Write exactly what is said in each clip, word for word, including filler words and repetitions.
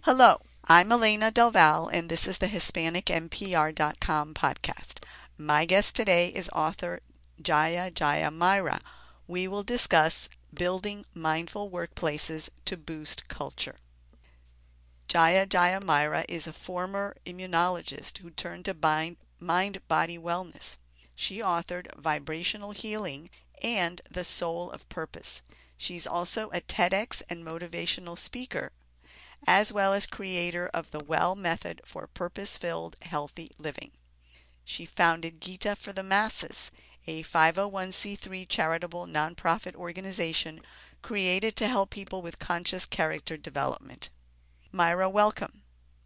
Hello, I'm Elena Del Val, and this is the Hispanic N P R dot com podcast. My guest today is author Jaya Jaya Myra. We will discuss building mindful workplaces to boost culture. Jaya Jaya Myra is a former immunologist who turned to mind-body wellness. She authored Vibrational Healing and The Soul of Purpose. She's also a TEDx and motivational speaker, as well as creator of the Well Method for Purpose-Filled Healthy Living. She founded Gita for the Masses, a five oh one c three charitable nonprofit organization created to help people with conscious character development. Myra, welcome.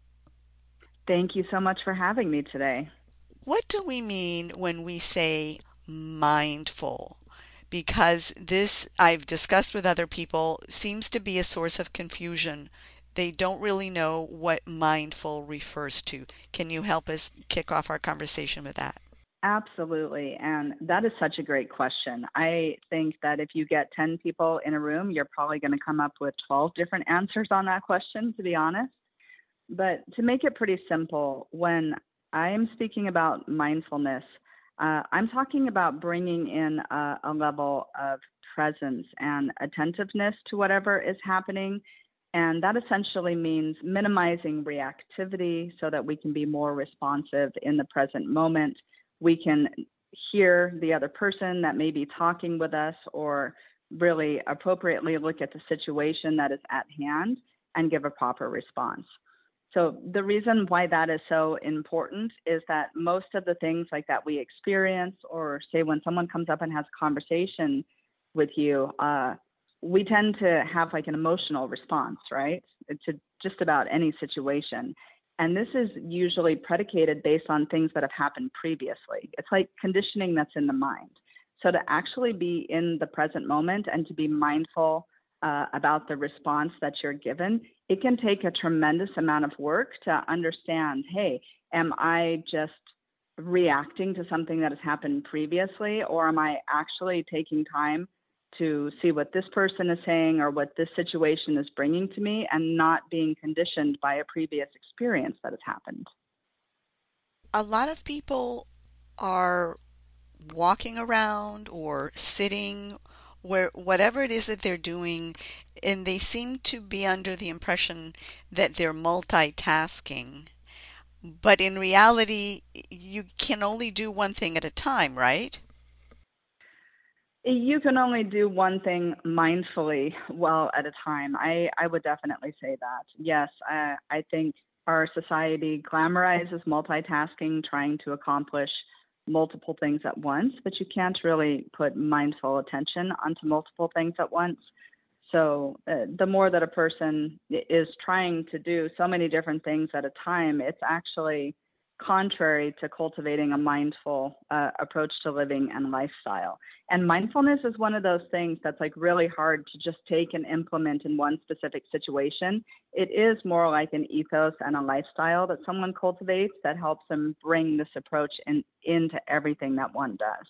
Thank you so much for having me today. What do we mean when we say mindful? Because this, I've discussed with other people, seems to be a source of confusion. They don't really know what mindful refers to. Can you help us kick off our conversation with that? Absolutely. And that is such a great question. I think that if you get ten people in a room, you're probably going to come up with twelve different answers on that question, to be honest. But to make it pretty simple, when I'm speaking about mindfulness, uh, I'm talking about bringing in a, a level of presence and attentiveness to whatever is happening. And that essentially means minimizing reactivity so that we can be more responsive in the present moment. We can hear the other person that may be talking with us, or really appropriately look at the situation that is at hand and give a proper response. So the reason why that is so important is that most of the things like that we experience, or say when someone comes up and has a conversation with you, uh, we tend to have like an emotional response, right, to just about any situation. And this is usually predicated based on things that have happened previously. It's like conditioning that's in the mind. So to actually be in the present moment and to be mindful uh, about the response that you're given, it can take a tremendous amount of work to understand, hey, am I just reacting to something that has happened previously, or am I actually taking time to see what this person is saying or what this situation is bringing to me, and not being conditioned by a previous experience that has happened? A lot of people are walking around or sitting, where whatever it is that they're doing, and they seem to be under the impression that they're multitasking. But in reality, you can only do one thing at a time, right? You can only do one thing mindfully well at a time. I, I would definitely say that. Yes, I, I think our society glamorizes multitasking, trying to accomplish multiple things at once, but you can't really put mindful attention onto multiple things at once. So uh, the more that a person is trying to do so many different things at a time, it's actually contrary to cultivating a mindful uh, approach to living and lifestyle. And mindfulness is one of those things that's like really hard to just take and implement in one specific situation. It is more like an ethos and a lifestyle that someone cultivates that helps them bring this approach in, into everything that one does.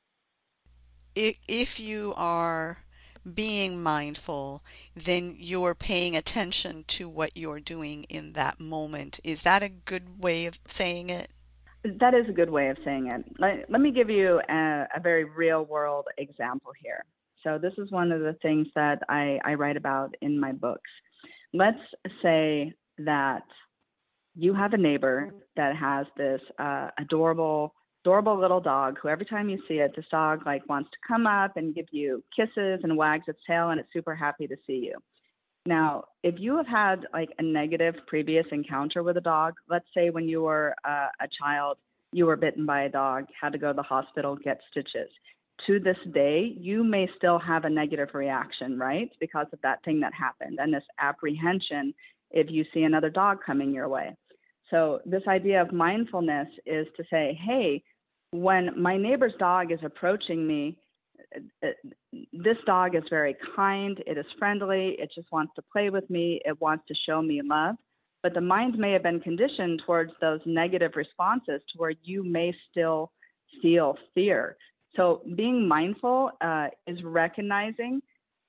I- If you are being mindful, then you're paying attention to what you're doing in that moment. Is that a good way of saying it? That is a good way of saying it. Let, let me give you a, a very real world example here. So, this is one of the things that I, I write about in my books. Let's say that you have a neighbor that has this uh, adorable, adorable little dog who, every time you see it, this dog like wants to come up and give you kisses and wags its tail, and it's super happy to see you. Now, if you have had like a negative previous encounter with a dog, let's say when you were uh, a child, you were bitten by a dog, had to go to the hospital, get stitches. To this day, you may still have a negative reaction, right? Because of that thing that happened and this apprehension if you see another dog coming your way. So, this idea of mindfulness is to say, hey, when my neighbor's dog is approaching me, uh, this dog is very kind, it is friendly, it just wants to play with me, it wants to show me love. But the mind may have been conditioned towards those negative responses to where you may still feel fear. So being mindful uh, is recognizing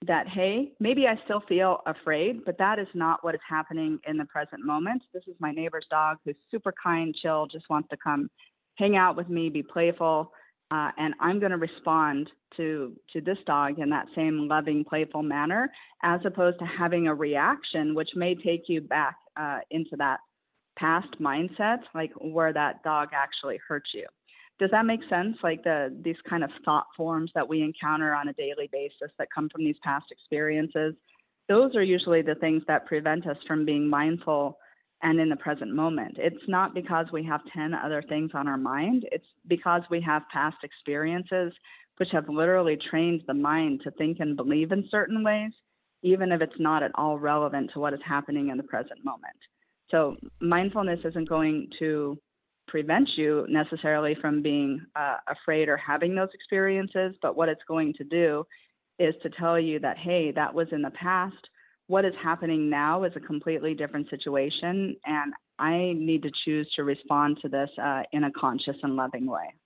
that, hey, maybe I still feel afraid, but that is not what is happening in the present moment. This is my neighbor's dog who's super kind, chill, just wants to come hang out with me, be playful, uh, and I'm going to respond to to this dog in that same loving, playful manner, as opposed to having a reaction, which may take you back uh, into that past mindset, like where that dog actually hurt you. Does that make sense? Like the these kind of thought forms that we encounter on a daily basis that come from these past experiences, those are usually the things that prevent us from being mindful and in the present moment. It's not because we have ten other things on our mind. It's because we have past experiences which have literally trained the mind to think and believe in certain ways, even if it's not at all relevant to what is happening in the present moment. So mindfulness isn't going to prevent you necessarily from being uh, afraid or having those experiences, but what it's going to do is to tell you that, hey, that was in the past. What is happening now is a completely different situation, and I need to choose to respond to this uh, in a conscious and loving way.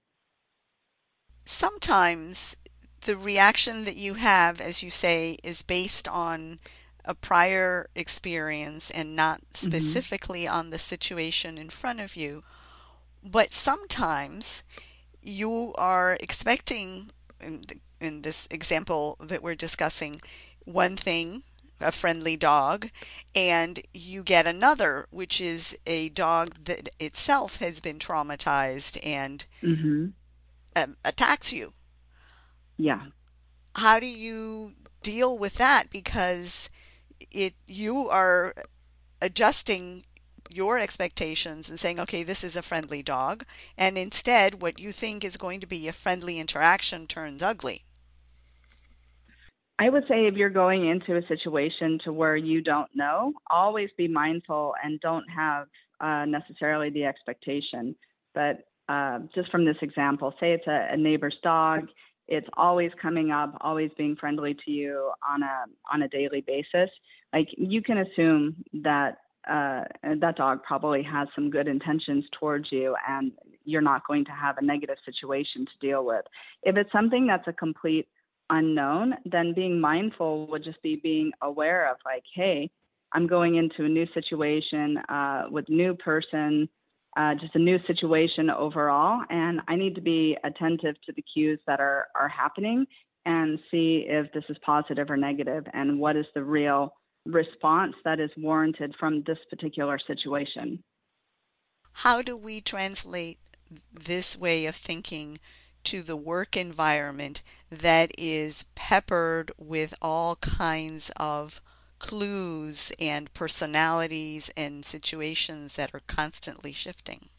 Sometimes the reaction that you have, as you say, is based on a prior experience and not Mm-hmm. specifically on the situation in front of you. But sometimes you are expecting, in, in this example that we're discussing, one thing, a friendly dog, and you get another, which is a dog that itself has been traumatized and Mm-hmm. um, attacks you. Yeah. How do you deal with that? Because it you are adjusting your expectations and saying, okay, this is a friendly dog, and instead what you think is going to be a friendly interaction turns ugly. I would say if you're going into a situation to where you don't know, always be mindful and don't have uh, necessarily the expectation. But uh, just from this example, say it's a, a neighbor's dog, it's always coming up, always being friendly to you on a on a daily basis. Like you can assume that uh, that dog probably has some good intentions towards you, and you're not going to have a negative situation to deal with. If it's something that's a complete unknown, then being mindful would just be being aware of like, hey, I'm going into a new situation uh, with new person, uh, just a new situation overall, and I need to be attentive to the cues that are are happening and see if this is positive or negative, and what is the real response that is warranted from this particular situation. How do we translate this way of thinking to the work environment that is peppered with all kinds of clues and personalities and situations that are constantly shifting?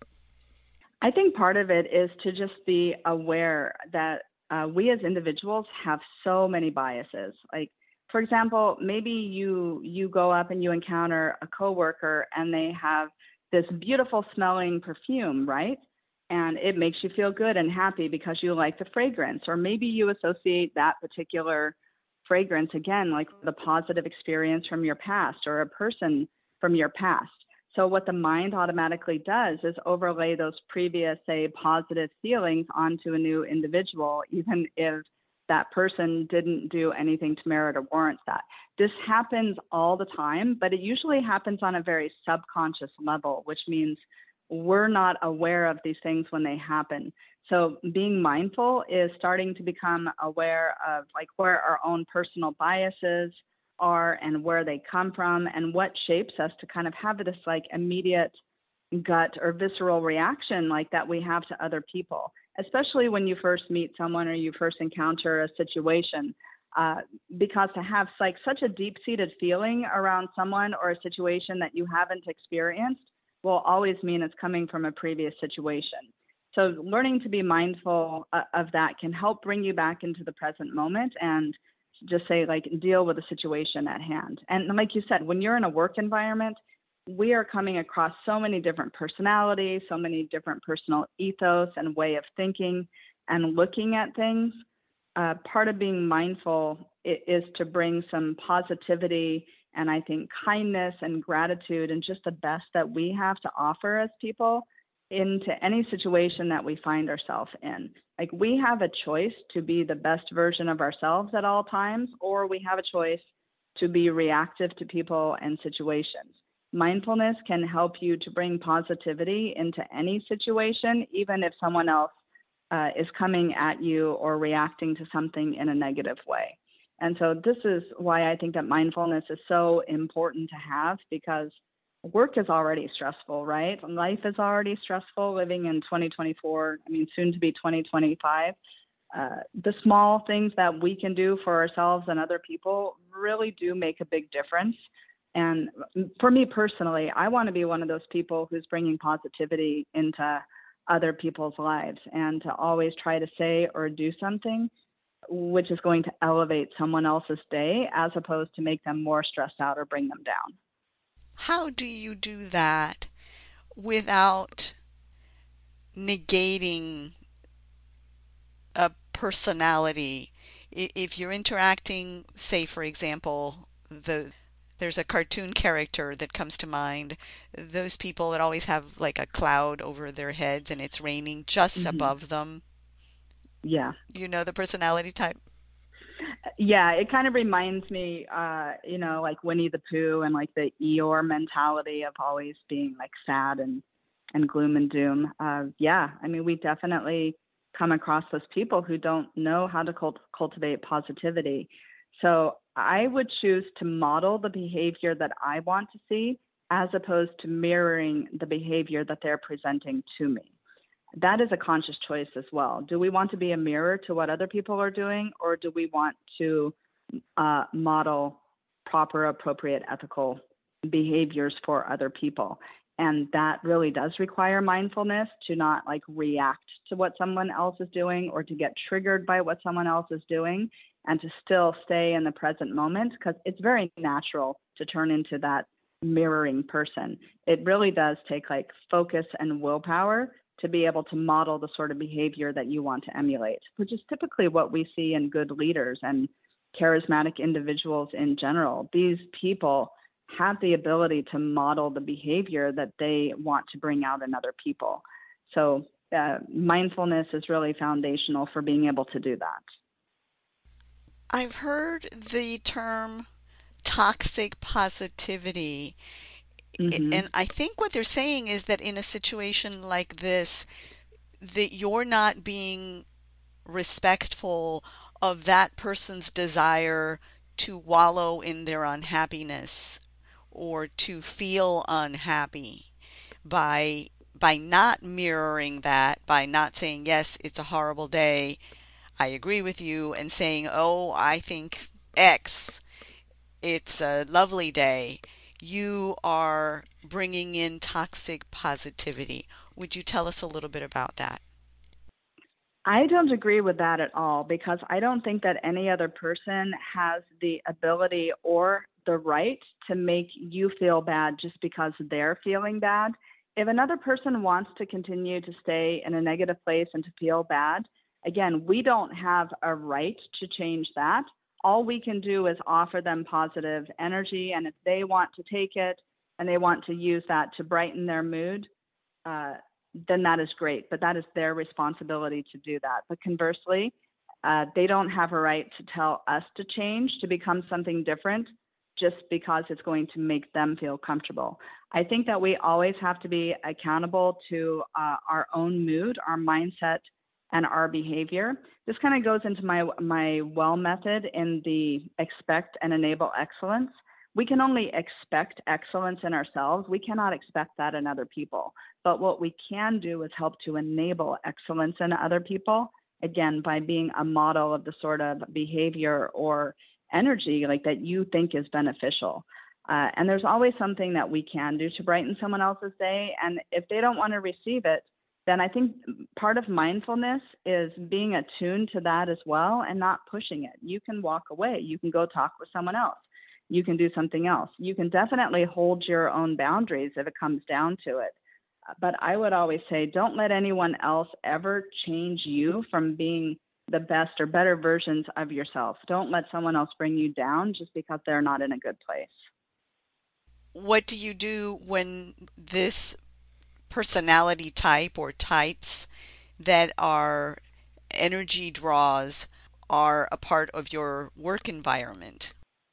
I think part of it is to just be aware that uh, we as individuals have so many biases. Like, for example, maybe you you go up and you encounter a coworker and they have this beautiful smelling perfume, right? And it makes you feel good and happy because you like the fragrance, or maybe you associate that particular fragrance again, like the positive experience from your past or a person from your past. So what the mind automatically does is overlay those previous, say, positive feelings onto a new individual, even if that person didn't do anything to merit or warrant that. This happens all the time, but it usually happens on a very subconscious level, which means we're not aware of these things when they happen. So being mindful is starting to become aware of like where our own personal biases are and where they come from and what shapes us to kind of have this like immediate gut or visceral reaction like that we have to other people, especially when you first meet someone or you first encounter a situation. Uh, because to have like such a deep-seated feeling around someone or a situation that you haven't experienced will always mean it's coming from a previous situation. So learning to be mindful uh, of that can help bring you back into the present moment and just say like deal with the situation at hand. And like you said, when you're in a work environment, we are coming across so many different personalities, so many different personal ethos and way of thinking and looking at things. Uh, part of being mindful is to bring some positivity and I think kindness and gratitude and just the best that we have to offer as people into any situation that we find ourselves in. Like we have a choice to be the best version of ourselves at all times, or we have a choice to be reactive to people and situations. Mindfulness can help you to bring positivity into any situation, even if someone else uh, is coming at you or reacting to something in a negative way. And so this is why I think that mindfulness is so important to have, because work is already stressful, right? Life is already stressful living in twenty twenty-four, I mean, soon to be twenty twenty-five. Uh, the small things that we can do for ourselves and other people really do make a big difference. And for me personally, I want to be one of those people who's bringing positivity into other people's lives, and to always try to say or do something which is going to elevate someone else's day as opposed to make them more stressed out or bring them down. How do you do that without negating a personality? If you're interacting, say for example, the there's a cartoon character that comes to mind, those people that always have like a cloud over their heads and it's raining just Hmm. above them. Yeah. You know the personality type? Yeah, it kind of reminds me, uh, you know, like Winnie the Pooh and like the Eeyore mentality of always being like sad and and gloom and doom. Uh, yeah, I mean, we definitely come across those people who don't know how to cult- cultivate positivity. So I would choose to model the behavior that I want to see as opposed to mirroring the behavior that they're presenting to me. That is a conscious choice as well. Do we want to be a mirror to what other people are doing, or do we want to uh, model proper, appropriate, ethical behaviors for other people? And that really does require mindfulness to not like react to what someone else is doing or to get triggered by what someone else is doing, and to still stay in the present moment, because it's very natural to turn into that mirroring person. It really does take like focus and willpower to be able to model the sort of behavior that you want to emulate, which is typically what we see in good leaders and charismatic individuals in general. These people have the ability to model the behavior that they want to bring out in other people. So uh, mindfulness is really foundational for being able to do that. I've heard the term toxic positivity. Hmm. And I think what they're saying is that in a situation like this, that you're not being respectful of that person's desire to wallow in their unhappiness or to feel unhappy by by not mirroring that, by not saying yes, it's a horrible day, I agree with you, and saying, oh, I think X, it's a lovely day. You are bringing in toxic positivity. Would you tell us a little bit about that? I don't agree with that at all, because I don't think that any other person has the ability or the right to make you feel bad just because they're feeling bad. If another person wants to continue to stay in a negative place and to feel bad, again, we don't have a right to change that. All we can do is offer them positive energy. And if they want to take it and they want to use that to brighten their mood, uh, then that is great. But that is their responsibility to do that. But conversely, uh, they don't have a right to tell us to change, to become something different, just because it's going to make them feel comfortable. I think that we always have to be accountable to uh, our own mood, our mindset, and our behavior. This kind of goes into my my well method in the expect and enable excellence. We can only expect excellence in ourselves. We cannot expect that in other people. But what we can do is help to enable excellence in other people, again, by being a model of the sort of behavior or energy like that you think is beneficial. Uh, and there's always something that we can do to brighten someone else's day. And if they don't want to receive it, then I think part of mindfulness is being attuned to that as well and not pushing it. You can walk away. You can go talk with someone else. You can do something else. You can definitely hold your own boundaries if it comes down to it. But I would always say, don't let anyone else ever change you from being the best or better versions of yourself. Don't let someone else bring you down just because they're not in a good place. What do you do when this personality type or types that are energy draws are a part of your work environment?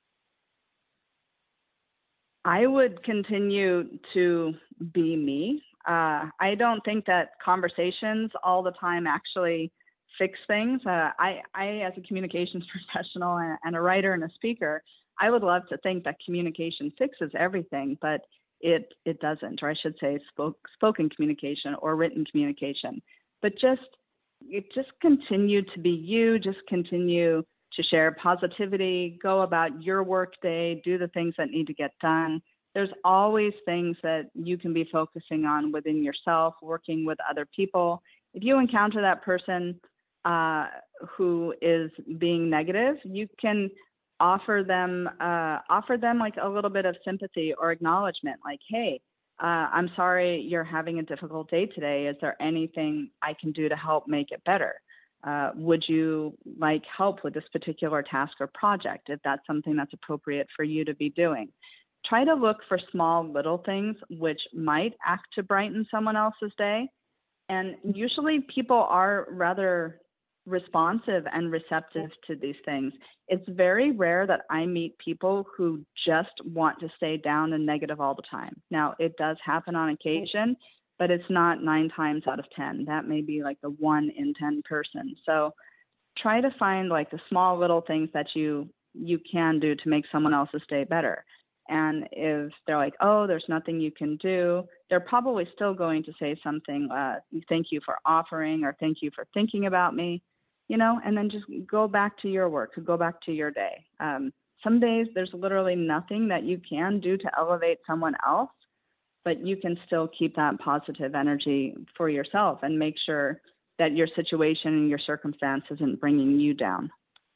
I would continue to be me. Uh, I don't think that conversations all the time actually fix things. Uh, I, I, as a communications professional and, and a writer and a speaker, I would love to think that communication fixes everything, but it it doesn't, or I should say, spoke, spoken communication or written communication. But just you just continue to be you. Just continue to share positivity, go about your work day, do the things that need to get done. There's always things that you can be focusing on within yourself, working with other people. If you encounter that person uh, who is being negative, you can offer them uh, offer them like a little bit of sympathy or acknowledgement, like, hey, uh, I'm sorry you're having a difficult day today. Is there anything I can do to help make it better? Uh, would you like help with this particular task or project, if that's something that's appropriate for you to be doing? Try to look for small little things which might act to brighten someone else's day. And usually people are rather responsive and receptive to these things. It's very rare that I meet people who just want to stay down and negative all the time. Now, it does happen on occasion, but it's not nine times out of ten. That may be like the one in ten person. So try to find like the small little things that you you can do to make someone else's day better. And if they're like, oh, there's nothing you can do, they're probably still going to say something, uh, thank you for offering, or thank you for thinking about me, you know, and then just go back to your work, go back to your day. Um, some days there's literally nothing that you can do to elevate someone else, but you can still keep that positive energy for yourself and make sure that your situation and your circumstance isn't bringing you down.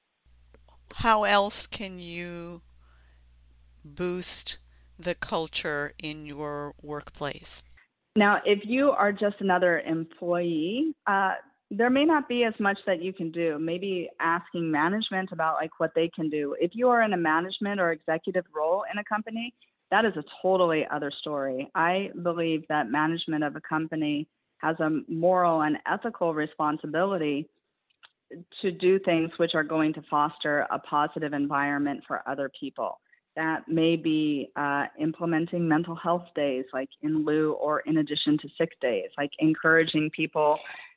How else can you boost the culture in your workplace? Now, if you are just another employee, uh, there may not be as much that you can do. Maybe asking management about like what they can do. If you are in a management or executive role in a company, that is a totally other story. I believe that management of a company has a moral and ethical responsibility to do things which are going to foster a positive environment for other people. That may be uh, implementing mental health days, like in lieu or in addition to sick days, like encouraging people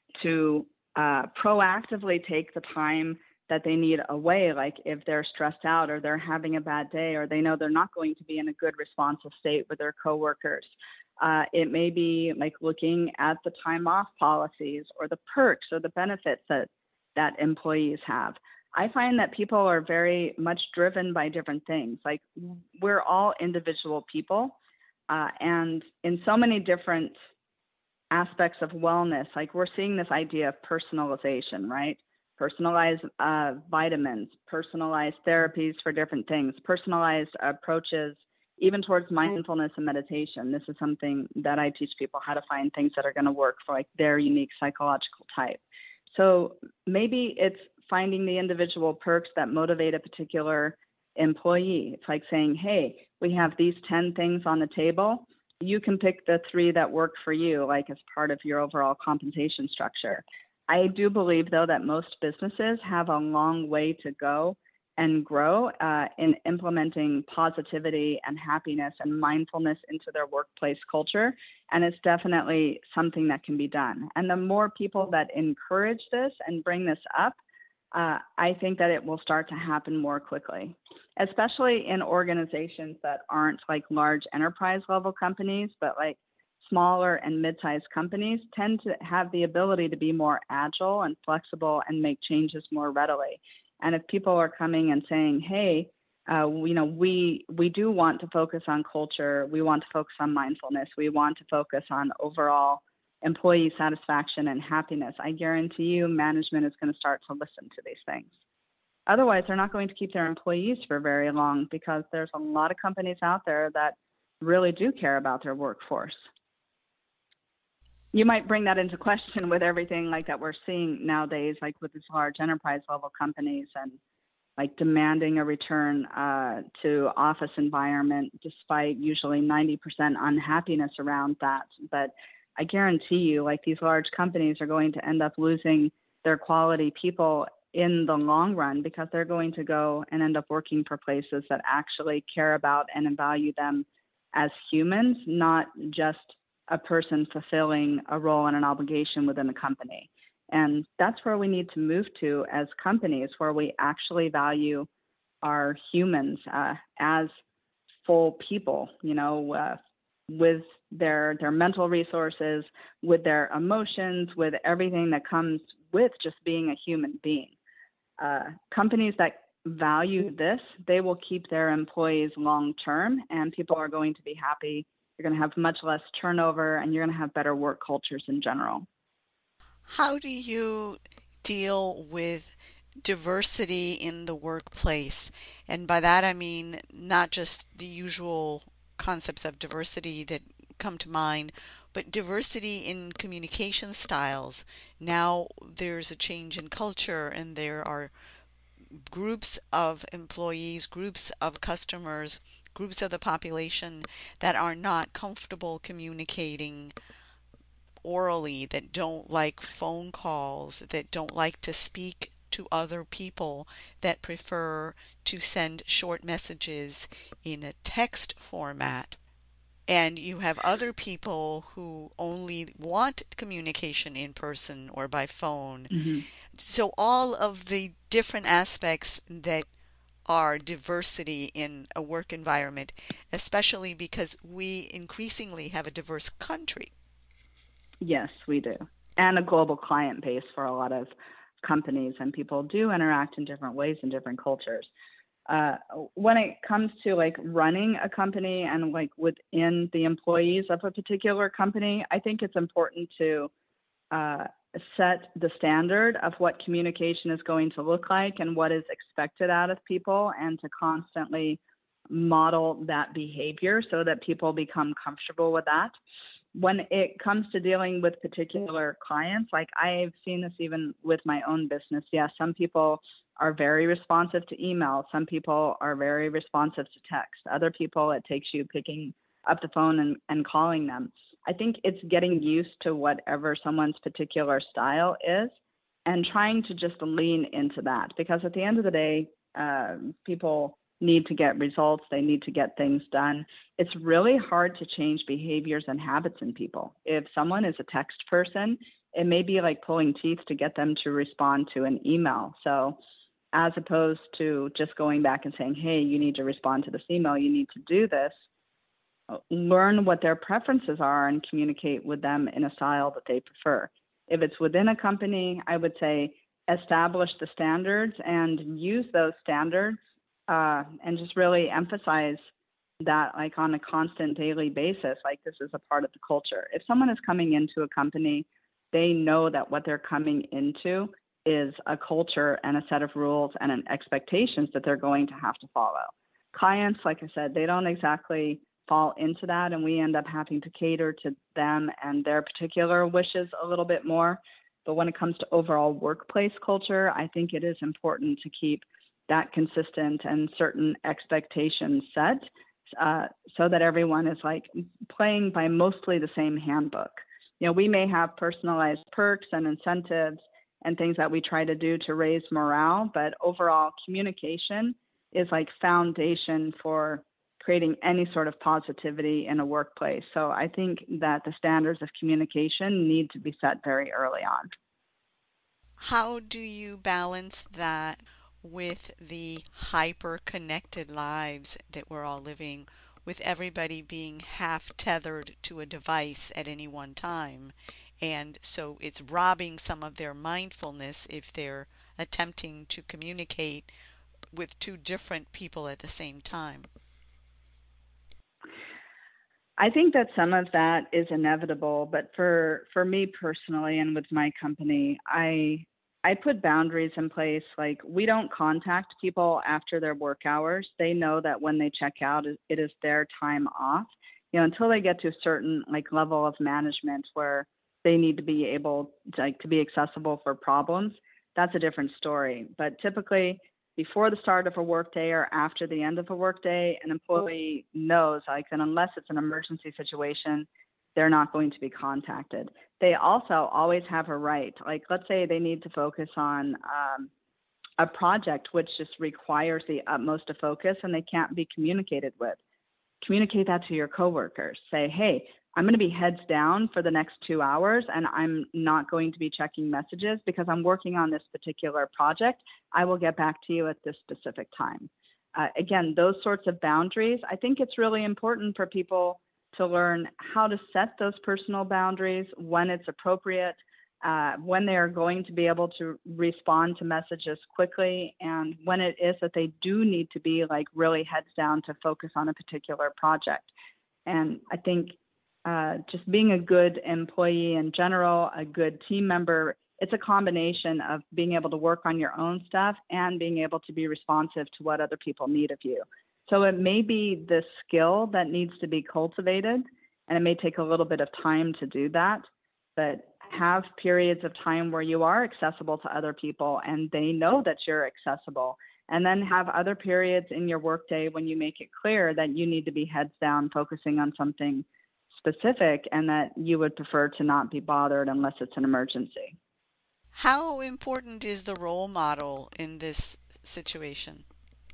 to uh, proactively take the time that they need away, like if they're stressed out or they're having a bad day or they know they're not going to be in a good responsive state with their coworkers. Uh, it may be like looking at the time off policies or the perks or the benefits that, that employees have. I find that people are very much driven by different things. Like we're all individual people, uh, and in so many different aspects of wellness, like we're seeing this idea of personalization, right? Personalized uh, vitamins, personalized therapies for different things, personalized approaches, even towards mindfulness and meditation. This is something that I teach people, how to find things that are going to work for like their unique psychological type. So maybe it's finding the individual perks that motivate a particular employee. It's like saying, hey, we have these ten things on the table. You can pick the three that work for you, like as part of your overall compensation structure. I do believe, though, that most businesses have a long way to go and grow uh, in implementing positivity and happiness and mindfulness into their workplace culture. And it's definitely something that can be done. And the more people that encourage this and bring this up, uh, I think that it will start to happen more quickly, especially in organizations that aren't like large enterprise level companies, but like smaller and mid-sized companies tend to have the ability to be more agile and flexible and make changes more readily. And if people are coming and saying, hey, uh, you know, we we do want to focus on culture, we want to focus on mindfulness, we want to focus on overall employee satisfaction and happiness, I guarantee you management is going to start to listen to these things. Otherwise, they're not going to keep their employees for very long, because there's a lot of companies out there that really do care about their workforce. You might bring that into question with everything like that we're seeing nowadays, like with these large enterprise level companies and like demanding a return uh, to office environment, despite usually ninety percent unhappiness around that. But I guarantee you, like these large companies are going to end up losing their quality people in the long run because they're going to go and end up working for places that actually care about and value them as humans, not just a person fulfilling a role and an obligation within the company. And that's where we need to move to as companies, where we actually value our humans uh, as full people, you know, uh, with their their mental resources, with their emotions, with everything that comes with just being a human being. Uh, companies that value this, they will keep their employees long term, and people are going to be happy. You're going to have much less turnover, and you're going to have better work cultures in general. How do you deal with diversity in the workplace? And by that I mean not just the usual concepts of diversity that come to mind, but diversity in communication styles. Now there's a change in culture, and there are groups of employees, groups of customers, groups of the population that are not comfortable communicating orally, that don't like phone calls, that don't like to speak to other people, that prefer to send short messages in a text format. And you have other people who only want communication in person or by phone. Mm-hmm. So, all of the different aspects that are diversity in a work environment, especially because we increasingly have a diverse country. Yes, we do. And a global client base for a lot of companies, and people do interact in different ways in different cultures. Uh, when it comes to like running a company and like within the employees of a particular company, I think it's important to uh, set the standard of what communication is going to look like and what is expected out of people, and to constantly model that behavior so that people become comfortable with that. When it comes to dealing with particular clients, like I've seen this even with my own business. Yes, some people are very responsive to email. Some people are very responsive to text. Other people, it takes you picking up the phone and, and calling them. I think it's getting used to whatever someone's particular style is and trying to just lean into that, because at the end of the day, uh, people need to get results. They need to get things done. It's really hard to change behaviors and habits in people. If someone is a text person, it may be like pulling teeth to get them to respond to an email. So as opposed to just going back and saying, hey, you need to respond to this email, you need to do this, learn what their preferences are and communicate with them in a style that they prefer. If it's within a company, I would say establish the standards and use those standards uh, and just really emphasize that like on a constant daily basis, like this is a part of the culture. If someone is coming into a company, they know that what they're coming into is a culture and a set of rules and an expectations that they're going to have to follow. Clients, like I said, they don't exactly fall into that, and we end up having to cater to them and their particular wishes a little bit more. But when it comes to overall workplace culture, I think it is important to keep that consistent and certain expectations set uh, so that everyone is like playing by mostly the same handbook. You know, we may have personalized perks and incentives and things that we try to do to raise morale, but overall communication is like foundation for creating any sort of positivity in a workplace. So I think that the standards of communication need to be set very early on. How do you balance that with the hyper connected lives that we're all living, with everybody being half tethered to a device at any one time? And so it's robbing some of their mindfulness if they're attempting to communicate with two different people at the same time. I think that some of that is inevitable, but for for me personally and with my company, I I put boundaries in place. Like we don't contact people after their work hours. They know that when they check out, it it is their time off. You know, until they get to a certain like level of management where they need to be able to, like to be accessible for problems. That's a different story. But typically, before the start of a workday or after the end of a workday, an employee knows, like, and unless it's an emergency situation, they're not going to be contacted. They also always have a right. Like, let's say they need to focus on um, a project which just requires the utmost of focus and they can't be communicated with. Communicate that to your coworkers. Say, hey, I'm going to be heads down for the next two hours and I'm not going to be checking messages because I'm working on this particular project. I will get back to you at this specific time. Uh, again, those sorts of boundaries, I think it's really important for people to learn how to set those personal boundaries, when it's appropriate, uh, when they're going to be able to respond to messages quickly, and when it is that they do need to be like really heads down to focus on a particular project. And I think uh, just being a good employee in general, a good team member, it's a combination of being able to work on your own stuff and being able to be responsive to what other people need of you. So it may be the skill that needs to be cultivated, and it may take a little bit of time to do that, but have periods of time where you are accessible to other people and they know that you're accessible. And then have other periods in your workday when you make it clear that you need to be heads down focusing on something specific and that you would prefer to not be bothered unless it's an emergency. How important is the role model in this situation?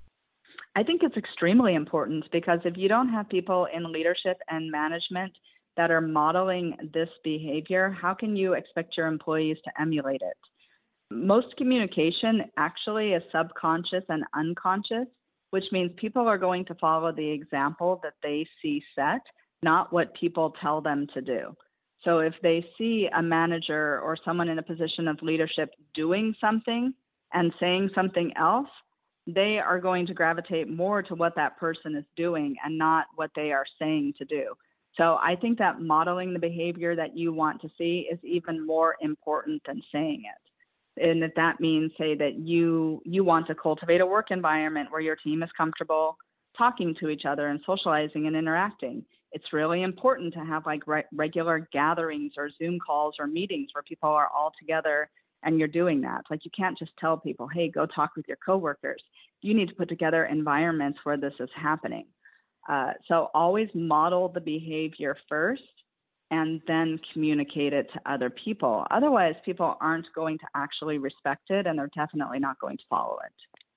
I think it's extremely important because if you don't have people in leadership and management that are modeling this behavior, how can you expect your employees to emulate it? Most communication actually is subconscious and unconscious, which means people are going to follow the example that they see set, not what people tell them to do. So if they see a manager or someone in a position of leadership doing something and saying something else, they are going to gravitate more to what that person is doing and not what they are saying to do. So I think that modeling the behavior that you want to see is even more important than saying it. And if that means, say, that you you want to cultivate a work environment where your team is comfortable talking to each other and socializing and interacting, it's really important to have like re- regular gatherings or Zoom calls or meetings where people are all together and you're doing that. Like, you can't just tell people, hey, go talk with your coworkers. You need to put together environments where this is happening. Uh, so always model the behavior first and then communicate it to other people. Otherwise, people aren't going to actually respect it and they're definitely not going to follow it.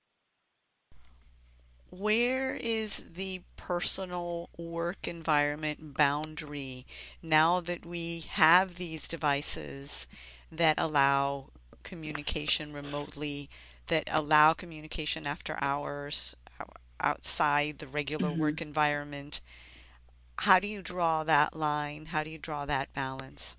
Where is the personal work environment boundary now that we have these devices that allow communication remotely, that allow communication after hours, outside the regular Mm-hmm. work environment? How do you draw that line? How do you draw that balance?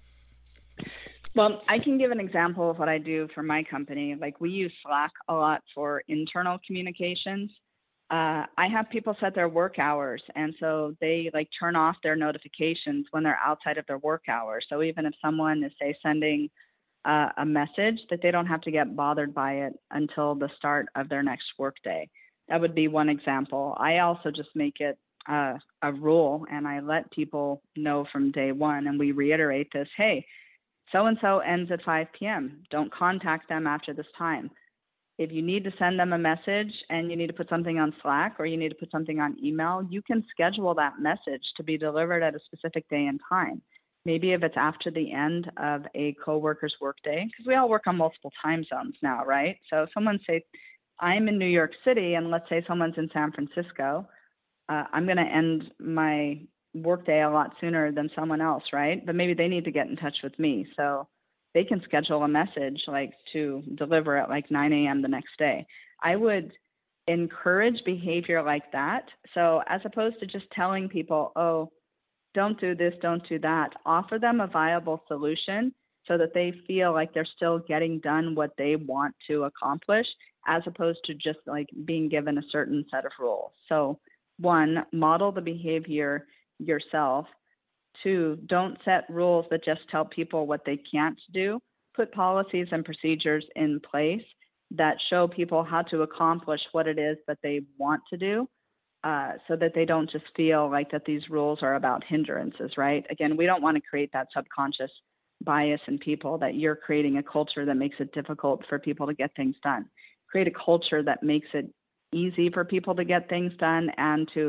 Well, I can give an example of what I do for my company. Like, we use Slack a lot for internal communications. Uh, I have people set their work hours, and so they like turn off their notifications when they're outside of their work hours. So even if someone is, say, sending uh, a message, that they don't have to get bothered by it until the start of their next workday. That would be one example. I also just make it uh, a rule, and I let people know from day one, and we reiterate this: hey, so-and-so ends at five p.m. Don't contact them after this time. If you need to send them a message and you need to put something on Slack or you need to put something on email, you can schedule that message to be delivered at a specific day and time. Maybe if it's after the end of a coworker's workday, because we all work on multiple time zones now, right? So someone say, I'm in New York City, and let's say someone's in San Francisco. Uh, I'm going to end my workday a lot sooner than someone else, right? But maybe they need to get in touch with me. So they can schedule a message like to deliver at like nine a.m. the next day. I would encourage behavior like that. So as opposed to just telling people, oh, don't do this, don't do that, offer them a viable solution so that they feel like they're still getting done what they want to accomplish, as opposed to just like being given a certain set of rules. So one, model the behavior yourself. Two, don't set rules that just tell people what they can't do. Put policies and procedures in place that show people how to accomplish what it is that they want to do, uh, so that they don't just feel like that these rules are about hindrances, right? Again, we don't want to create that subconscious bias in people that you're creating a culture that makes it difficult for people to get things done. Create a culture that makes it easy for people to get things done and to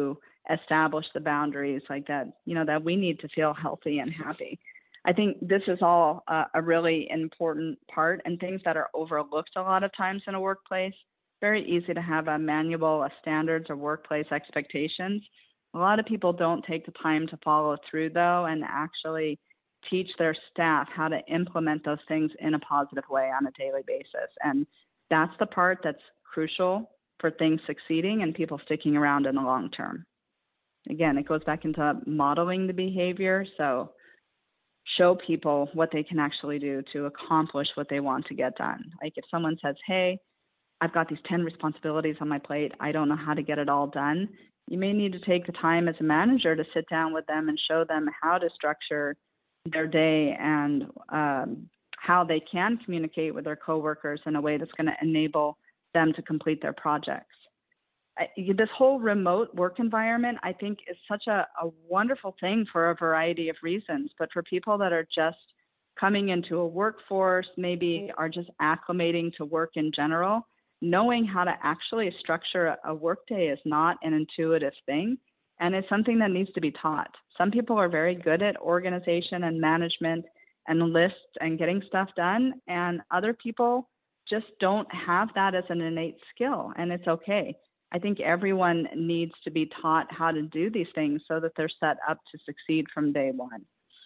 establish the boundaries like that, you know, that we need to feel healthy and happy. I think this is all uh, a really important part and things that are overlooked a lot of times in a workplace. Very easy to have a manual of standards or workplace expectations. A lot of people don't take the time to follow through, though, and actually teach their staff how to implement those things in a positive way on a daily basis. And that's the part that's crucial for things succeeding and people sticking around in the long term. Again, it goes back into modeling the behavior. So show people what they can actually do to accomplish what they want to get done. Like if someone says, hey, I've got these ten responsibilities on my plate, I don't know how to get it all done, you may need to take the time as a manager to sit down with them and show them how to structure their day and um, how they can communicate with their coworkers in a way that's going to enable them to complete their projects. I, this whole remote work environment, I think, is such a, a wonderful thing for a variety of reasons. But for people that are just coming into a workforce, maybe are just acclimating to work in general, knowing how to actually structure a workday is not an intuitive thing, and it's something that needs to be taught. Some people are very good at organization and management and lists and getting stuff done, and other people just don't have that as an innate skill, and it's okay. I think everyone needs to be taught how to do these things so that they're set up to succeed from day one.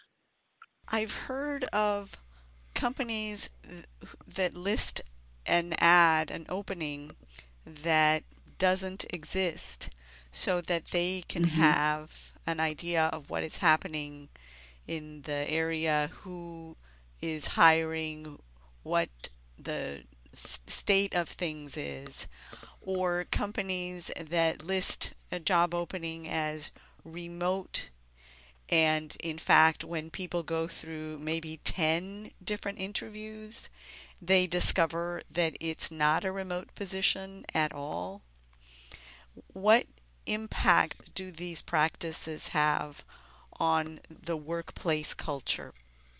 I've heard of companies that list an ad, an opening that doesn't exist so that they can mm-hmm. have an idea of what is happening in the area, who is hiring, what the state of things is, or companies that list a job opening as remote, and in fact when people go through maybe ten different interviews, they discover that it's not a remote position at all. What impact do these practices have on the workplace culture?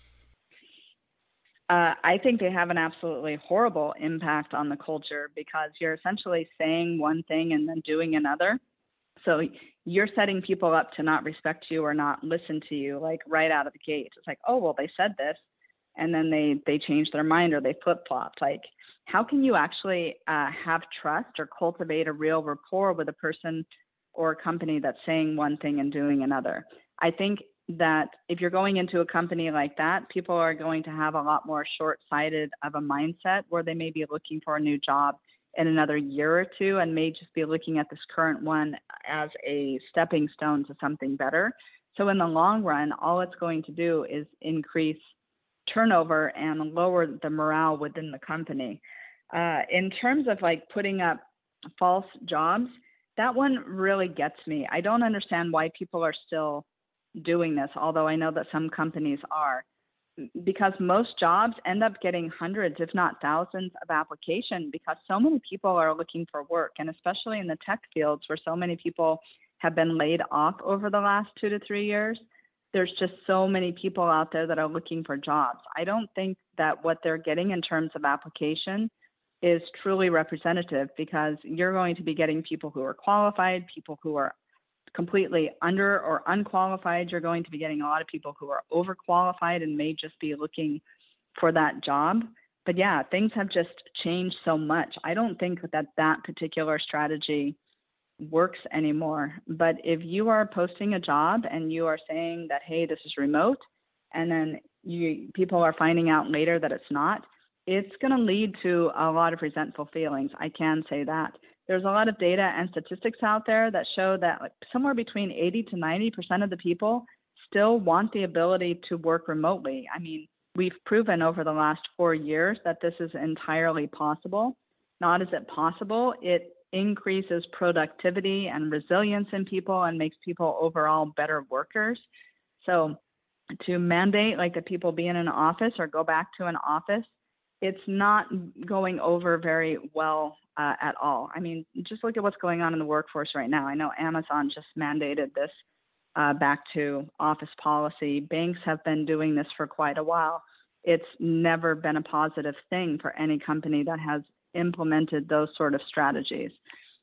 Uh, I think they have an absolutely horrible impact on the culture because you're essentially saying one thing and then doing another. So you're setting people up to not respect you or not listen to you, like right out of the gate. It's like, oh, well, they said this, and then they, they changed their mind or they flip-flopped. Like, how can you actually uh, have trust or cultivate a real rapport with a person or a company that's saying one thing and doing another? I think that if you're going into a company like that, people are going to have a lot more short-sighted of a mindset where they may be looking for a new job in another year or two and may just be looking at this current one as a stepping stone to something better. So in the long run, all it's going to do is increase turnover and lower the morale within the company. Uh, in terms of like putting up false jobs, that one really gets me. I don't understand why people are still doing this, although I know that some companies are, because most jobs end up getting hundreds, if not thousands, of applications because so many people are looking for work. And especially in the tech fields where so many people have been laid off over the last two to three years, there's just so many people out there that are looking for jobs. I don't think that what they're getting in terms of application is truly representative because you're going to be getting people who are qualified, people who are completely under or unqualified. You're going to be getting a lot of people who are overqualified and may just be looking for that job. But yeah, things have just changed so much. I don't think that that particular strategy works anymore. But if you are posting a job and you are saying that, hey, this is remote, and then you people are finding out later that it's not, it's going to lead to a lot of resentful feelings. I can say that. There's a lot of data and statistics out there that show that like somewhere between eighty to ninety percent of the people still want the ability to work remotely. I mean, we've proven over the last four years that this is entirely possible. Not is it possible, it increases productivity and resilience in people and makes people overall better workers. So to mandate like that people be in an office or go back to an office, it's not going over very well uh, at all. I mean, just look at what's going on in the workforce right now. I know Amazon just mandated this uh, back to office policy. Banks have been doing this for quite a while. It's never been a positive thing for any company that has implemented those sort of strategies.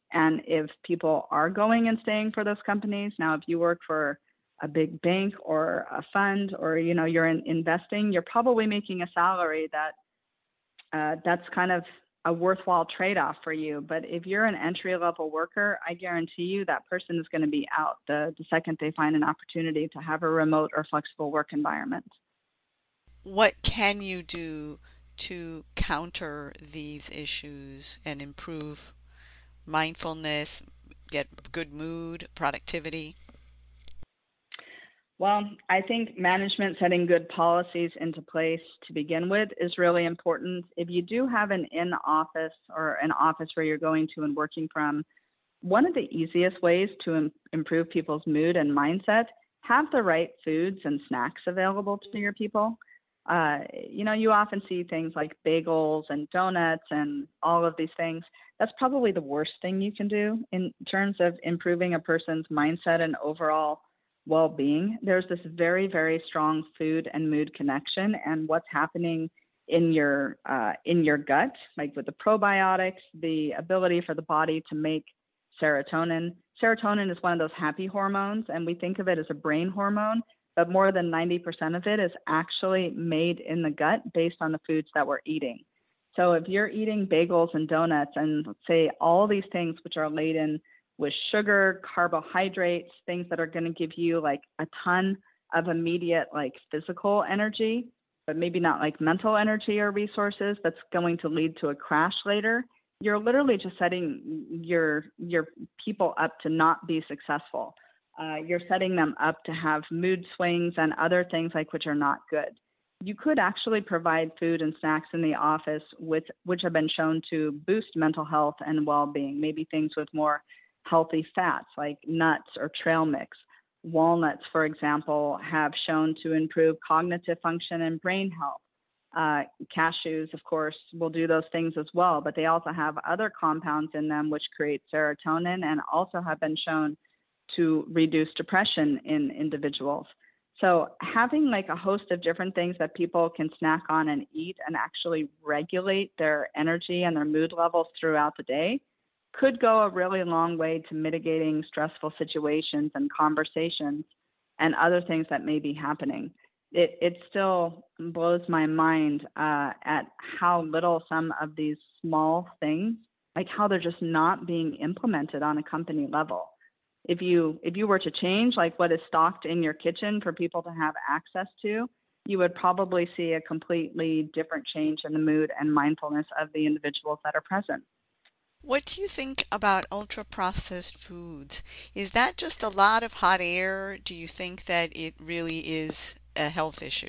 And if people are going and staying for those companies, now if you work for a big bank or a fund, or you know you're in investing, you're probably making a salary that uh, that's kind of a worthwhile trade-off for you. But if you're an entry-level worker, I guarantee you that person is going to be out the, the second they find an opportunity to have a remote or flexible work environment. What can you do to counter these issues and improve mindfulness, get good mood, productivity? Well, I think management setting good policies into place to begin with is really important. If you do have an in office or an office where you're going to and working from, one of the easiest ways to im- improve people's mood and mindset, have the right foods and snacks available to your people. Uh, you know, you often see things like bagels and donuts and all of these things. That's probably the worst thing you can do in terms of improving a person's mindset and overall well-being. There's this very, very strong food and mood connection, and what's happening in your uh, in your gut, like with the probiotics, the ability for the body to make serotonin. Serotonin is one of those happy hormones, and we think of it as a brain hormone, but more than ninety percent of it is actually made in the gut based on the foods that we're eating. So if you're eating bagels and donuts and let's say all these things which are laden with sugar, carbohydrates, things that are going to give you like a ton of immediate like physical energy, but maybe not like mental energy or resources, that's going to lead to a crash later. You're literally just setting your your people up to not be successful. Uh, you're setting them up to have mood swings and other things like which are not good. You could actually provide food and snacks in the office with which have been shown to boost mental health and well-being, maybe things with more healthy fats like nuts or trail mix. Walnuts, for example, have shown to improve cognitive function and brain health. Uh, cashews, of course, will do those things as well, but they also have other compounds in them which create serotonin and also have been shown to reduce depression in individuals. So having like a host of different things that people can snack on and eat and actually regulate their energy and their mood levels throughout the day could go a really long way to mitigating stressful situations and conversations and other things that may be happening. It, it still blows my mind uh, at how little some of these small things, like how they're just not being implemented on a company level. If you if you were to change like what is stocked in your kitchen for people to have access to, you would probably see a completely different change in the mood and mindfulness of the individuals that are present. What do you think about ultra processed foods? Is that just a lot of hot air? Do you think that it really is a health issue?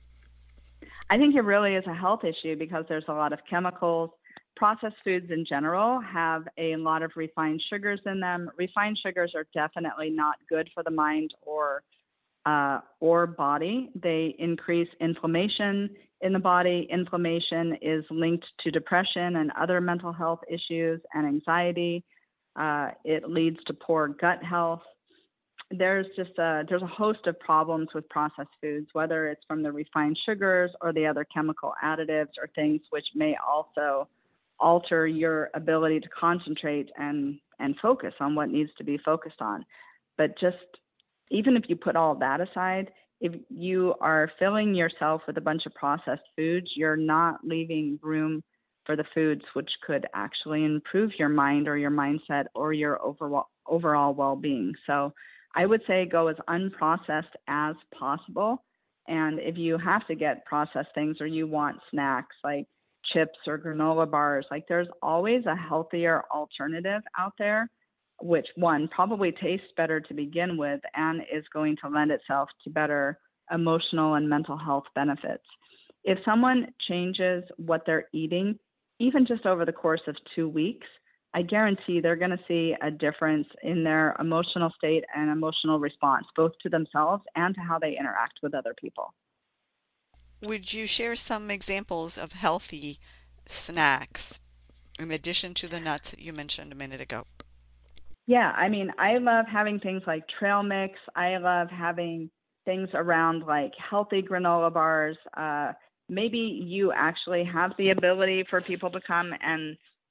I think it really is a health issue because there's a lot of chemicals. Processed foods in general have a lot of refined sugars in them. Refined sugars are definitely not good for the mind or uh, or body. They increase inflammation in the body. Inflammation is linked to depression and other mental health issues and anxiety. Uh, it leads to poor gut health. There's just a there's a host of problems with processed foods, whether it's from the refined sugars or the other chemical additives or things which may also alter your ability to concentrate and and focus on what needs to be focused on. But just even if you put all that aside, if you are filling yourself with a bunch of processed foods, you're not leaving room for the foods which could actually improve your mind or your mindset or your overall overall well-being. So I would say go as unprocessed as possible. And if you have to get processed things or you want snacks like chips or granola bars, like there's always a healthier alternative out there, which one probably tastes better to begin with and is going to lend itself to better emotional and mental health benefits. If someone changes what they're eating, even just over the course of two weeks, I guarantee they're going to see a difference in their emotional state and emotional response, both to themselves and to how they interact with other people. Would you share some examples of healthy snacks in addition to the nuts that you mentioned a minute ago? Yeah, I mean, I love having things like trail mix. I love having things around like healthy granola bars. Uh, maybe you actually have the ability for people to come and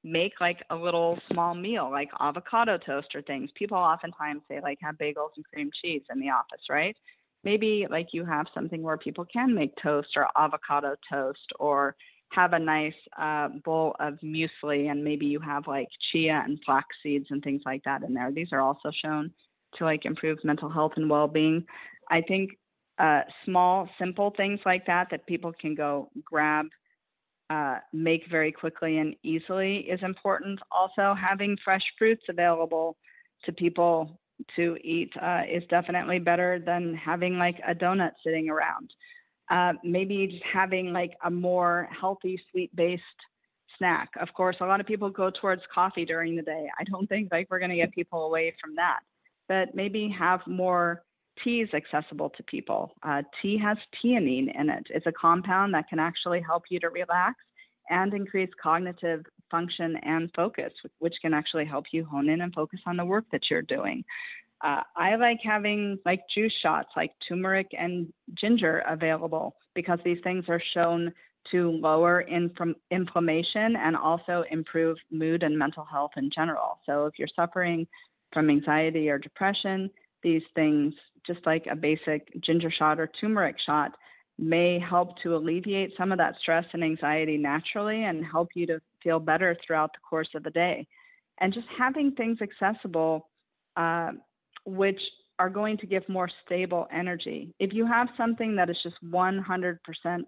make like a little small meal, like avocado toast or things. People oftentimes say like have bagels and cream cheese in the office, right? Maybe like you have something where people can make toast or avocado toast, or have a nice uh, bowl of muesli, and maybe you have like chia and flax seeds and things like that in there. These are also shown to like improve mental health and well-being. I think uh, small, simple things like that that people can go grab, uh, make very quickly and easily is important. Also, having fresh fruits available to people to eat uh, is definitely better than having like a donut sitting around. Uh, maybe just having like a more healthy, sweet-based snack. Of course, a lot of people go towards coffee during the day. I don't think like we're going to get people away from that, but maybe have more teas accessible to people. Uh, tea has theanine in it. It's a compound that can actually help you to relax and increase cognitive function and focus, which can actually help you hone in and focus on the work that you're doing. Uh, I like having like juice shots like turmeric and ginger available, because these things are shown to lower inf- inflammation and also improve mood and mental health in general. So if you're suffering from anxiety or depression, these things, just like a basic ginger shot or turmeric shot, may help to alleviate some of that stress and anxiety naturally and help you to feel better throughout the course of the day. And just having things accessible, uh, which are going to give more stable energy. If you have something that is just one hundred percent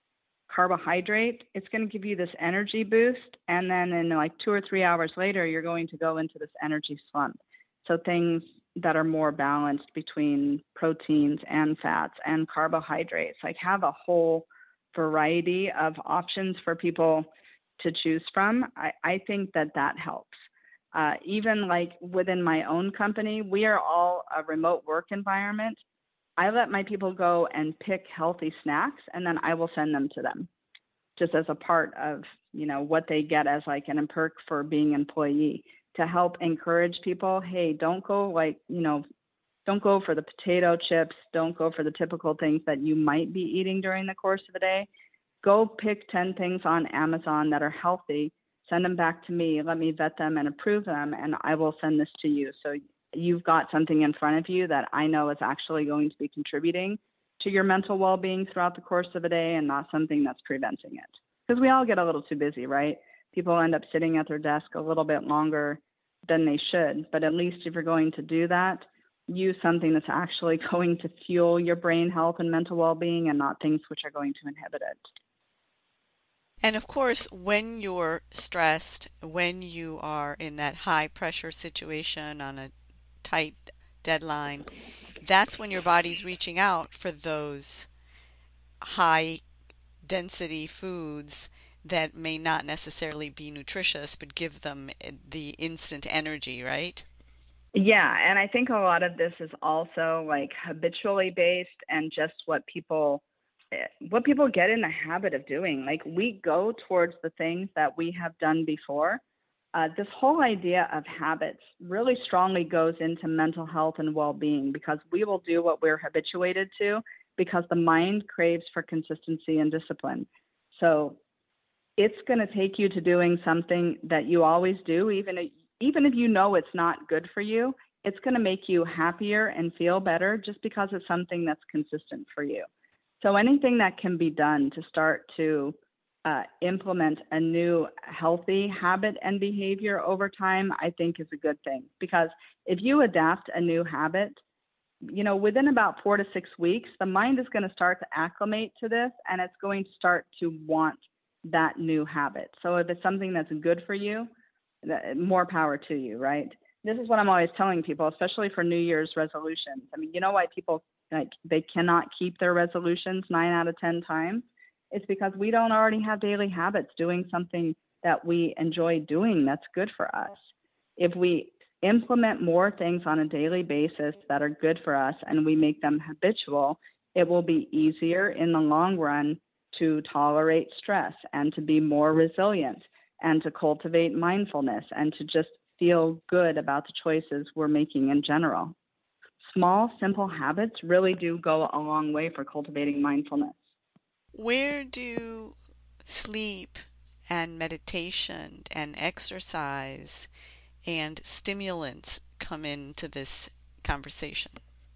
carbohydrate, it's going to give you this energy boost. And then in like two or three hours later, you're going to go into this energy slump. So things that are more balanced between proteins and fats and carbohydrates, like have a whole variety of options for people to choose from. I, I think that that helps. Uh, even like within my own company, we are all a remote work environment. I let my people go and pick healthy snacks, and then I will send them to them just as a part of, you know, what they get as like an perk for being an employee, to help encourage people. Hey, don't go like, you know, don't go for the potato chips. Don't go for the typical things that you might be eating during the course of the day. Go pick ten things on Amazon that are healthy. Send them back to me, let me vet them and approve them, and I will send this to you. So you've got something in front of you that I know is actually going to be contributing to your mental well-being throughout the course of a day, and not something that's preventing it. Because we all get a little too busy, right? People end up sitting at their desk a little bit longer than they should. But at least if you're going to do that, use something that's actually going to fuel your brain health and mental well-being, and not things which are going to inhibit it. And of course, when you're stressed, when you are in that high pressure situation on a tight deadline, that's when your body's reaching out for those high density foods that may not necessarily be nutritious, but give them the instant energy, right? Yeah, and I think a lot of this is also like habitually based, and just what people eh, what people get in the habit of doing. Like we go towards the things that we have done before. Uh, this whole idea of habits really strongly goes into mental health and well-being, because we will do what we're habituated to, because the mind craves for consistency and discipline. So it's going to take you to doing something that you always do, even if, even if you know it's not good for you. It's going to make you happier and feel better just because it's something that's consistent for you. So anything that can be done to start to uh, implement a new healthy habit and behavior over time, I think is a good thing. Because if you adapt a new habit, you know, within about four to six weeks, the mind is going to start to acclimate to this, and it's going to start to want that new habit. So if it's something that's good for you, more power to you, right? This is what I'm always telling people, especially for New Year's resolutions. I mean, you know why people like they cannot keep their resolutions nine out of ten times? It's because we don't already have daily habits doing something that we enjoy doing that's good for us. If we implement more things on a daily basis that are good for us and we make them habitual, it will be easier in the long run to tolerate stress and to be more resilient and to cultivate mindfulness and to just feel good about the choices we're making in general. Small, simple habits really do go a long way for cultivating mindfulness. Where do sleep and meditation and exercise and stimulants come into this conversation?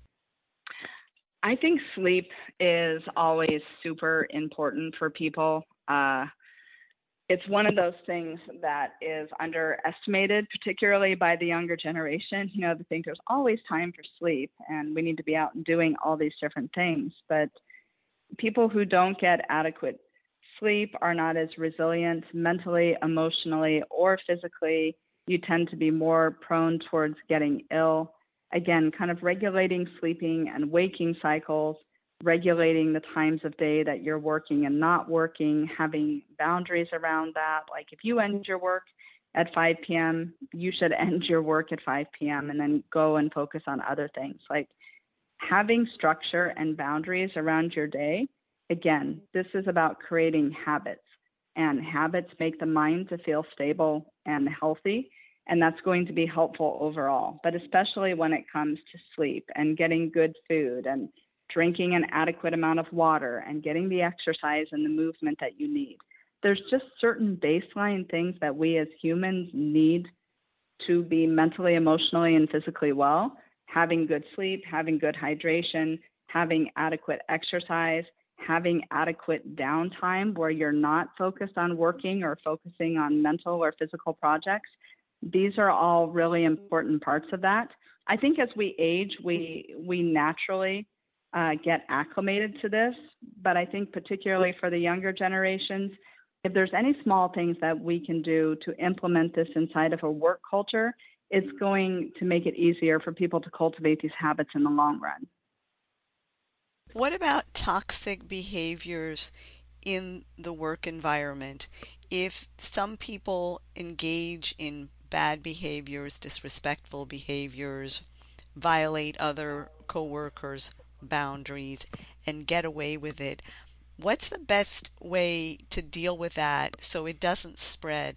I think sleep is always super important for people. Uh, it's one of those things that is underestimated, particularly by the younger generation. You know, they think there's always time for sleep and we need to be out and doing all these different things. But people who don't get adequate sleep are not as resilient mentally, emotionally, or physically. You tend to be more prone towards getting ill. Again, kind of regulating sleeping and waking cycles, regulating the times of day that you're working and not working, having boundaries around that. Like if you end your work at five p.m., you should end your work at five p.m. and then go and focus on other things. Like having structure and boundaries around your day. Again, this is about creating habits, and habits make the mind to feel stable and healthy. And that's going to be helpful overall, but especially when it comes to sleep and getting good food and drinking an adequate amount of water and getting the exercise and the movement that you need. There's just certain baseline things that we as humans need to be mentally, emotionally, and physically well. Having good sleep, having good hydration, having adequate exercise, having adequate downtime where you're not focused on working or focusing on mental or physical projects. These are all really important parts of that. I think as we age, we we naturally uh, get acclimated to this, but I think particularly for the younger generations, if there's any small things that we can do to implement this inside of a work culture, it's going to make it easier for people to cultivate these habits in the long run. What about toxic behaviors in the work environment? If some people engage in bad behaviors, disrespectful behaviors, violate other coworkers' boundaries, and get away with it, what's the best way to deal with that so it doesn't spread?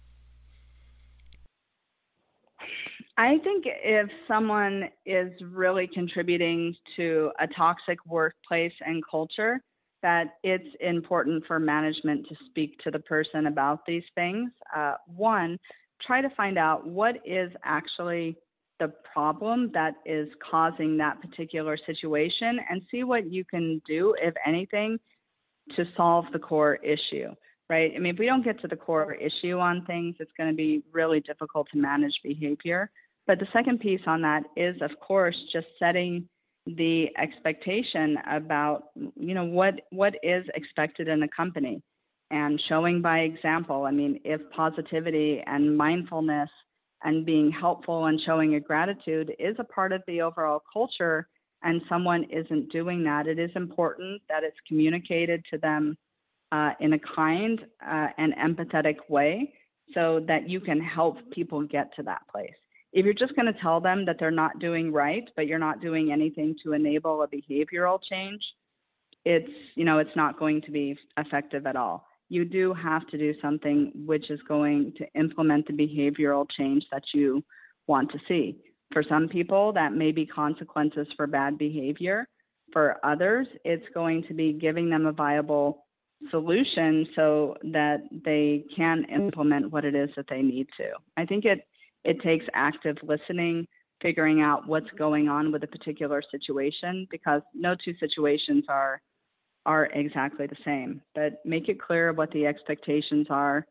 I think if someone is really contributing to a toxic workplace and culture, that it's important for management to speak to the person about these things. Uh, one, try to find out what is actually the problem that is causing that particular situation and see what you can do, if anything, to solve the core issue, right? I mean, if we don't get to the core issue on things, it's going to be really difficult to manage behavior. But the second piece on that is, of course, just setting the expectation about, you know, what what is expected in a company and showing by example. I mean, if positivity and mindfulness and being helpful and showing a gratitude is a part of the overall culture and someone isn't doing that, it is important that it's communicated to them uh, in a kind uh, and empathetic way so that you can help people get to that place. If you're just going to tell them that they're not doing right, but you're not doing anything to enable a behavioral change, it's, you know, it's not going to be effective at all. You do have to do something which is going to implement the behavioral change that you want to see. For some people, that may be consequences for bad behavior. For others, it's going to be giving them a viable solution so that they can implement what it is that they need to. I think it it takes active listening, figuring out what's going on with a particular situation, because no two situations are are exactly the same. But make it clear what the expectations are.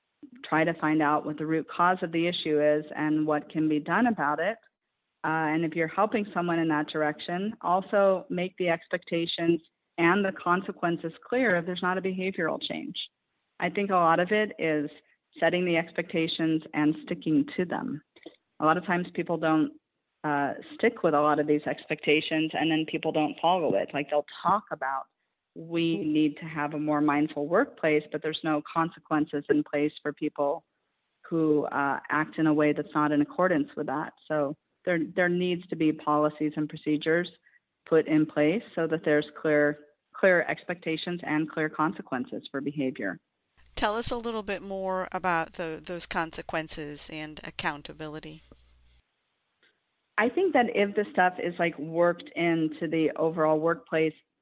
Try to find out what the root cause of the issue is and what can be done about it. Uh, and if you're helping someone in that direction, also make the expectations and the consequences clear if there's not a behavioral change. I think a lot of it is setting the expectations and sticking to them. A lot of times people don't uh, stick with a lot of these expectations, and then people don't follow it. Like they'll talk about, we need to have a more mindful workplace, but there's no consequences in place for people who uh, act in a way that's not in accordance with that. So there there needs to be policies and procedures put in place so that there's clear clear expectations and clear consequences for behavior. Tell us a little bit more about the, those consequences and accountability. I think that if the stuff is like worked into the overall workplace,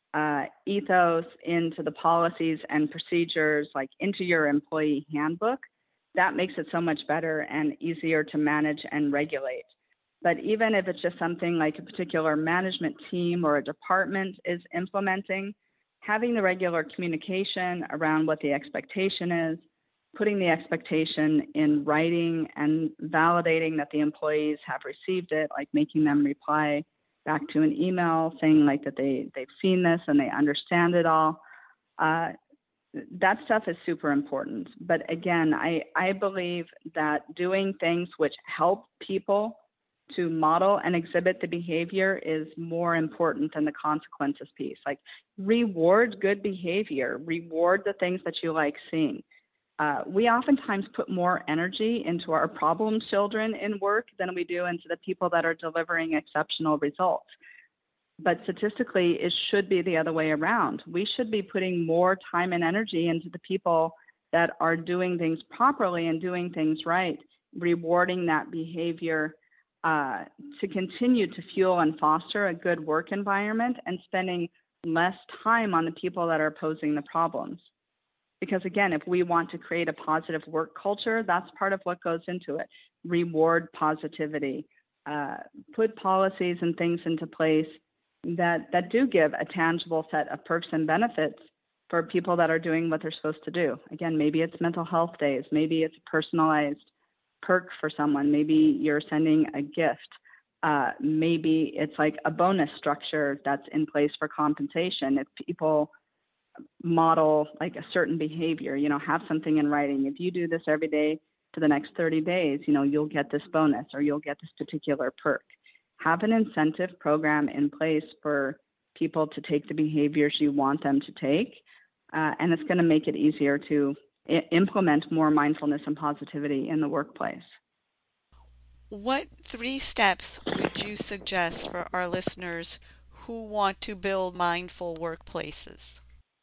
uh, ethos into the policies and procedures, like into your employee handbook, that makes it so much better and easier to manage and regulate. But even if it's just something like a particular management team or a department is implementing, having the regular communication around what the expectation is, putting the expectation in writing and validating that the employees have received it, like making them reply back to an email saying like that they, they've seen this and they understand it all. Uh, that stuff is super important. But again, I, I believe that doing things which help people to model and exhibit the behavior is more important than the consequences piece. Like, reward good behavior, reward the things that you like seeing. Uh, we oftentimes put more energy into our problem children in work than we do into the people that are delivering exceptional results. But statistically, it should be the other way around. We should be putting more time and energy into the people that are doing things properly and doing things right, rewarding that behavior uh, to continue to fuel and foster a good work environment, and spending less time on the people that are posing the problems. Because again, if we want to create a positive work culture, that's part of what goes into it. Reward positivity, uh, put policies and things into place that, that do give a tangible set of perks and benefits for people that are doing what they're supposed to do. Again, maybe it's mental health days, maybe it's a personalized perk for someone, maybe you're sending a gift, uh, maybe it's like a bonus structure that's in place for compensation. If people model like a certain behavior, you know, have something in writing. If you do this every day for the next thirty days, you know, you'll get this bonus or you'll get this particular perk. Have an incentive program in place for people to take the behaviors you want them to take. Uh, and it's going to make it easier to I- implement more mindfulness and positivity in the workplace. What three steps would you suggest for our listeners who want to build mindful workplaces?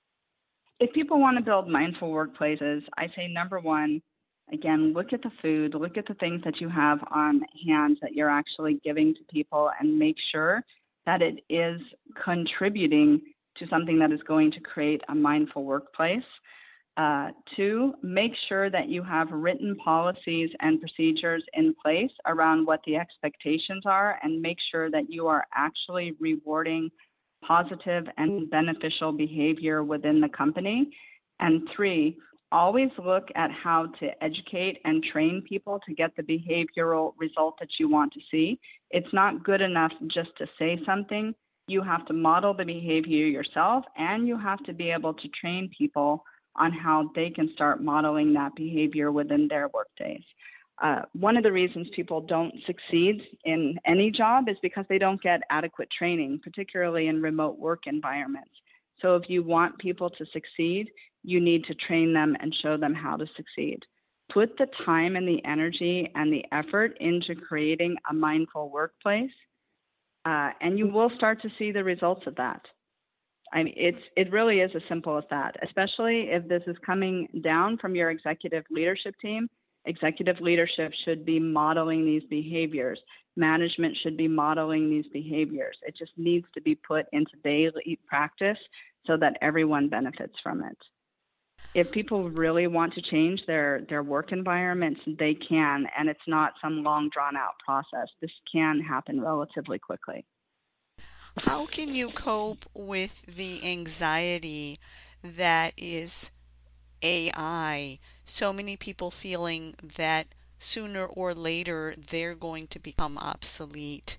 If people want to build mindful workplaces, I say number one, again, look at the food, look at the things that you have on hand that you're actually giving to people, and make sure that it is contributing to something that is going to create a mindful workplace. Uh, two, make sure that you have written policies and procedures in place around what the expectations are, and make sure that you are actually rewarding positive and beneficial behavior within the company. And three, always look at how to educate and train people to get the behavioral result that you want to see. It's not good enough just to say something. You have to model the behavior yourself, and you have to be able to train people on how they can start modeling that behavior within their workdays. Uh, one of the reasons people don't succeed in any job is because they don't get adequate training, particularly in remote work environments. So if you want people to succeed, you need to train them and show them how to succeed. Put the time and the energy and the effort into creating a mindful workplace, uh, and you will start to see the results of that. I mean, it's, it really is as simple as that, especially if this is coming down from your executive leadership team. Executive leadership should be modeling these behaviors. Management should be modeling these behaviors. It just needs to be put into daily practice so that everyone benefits from it. If people really want to change their, their work environments, they can, and it's not some long drawn out process. This can happen relatively quickly. How can you cope with the anxiety that is A I? So many people feeling that sooner or later they're going to become obsolete.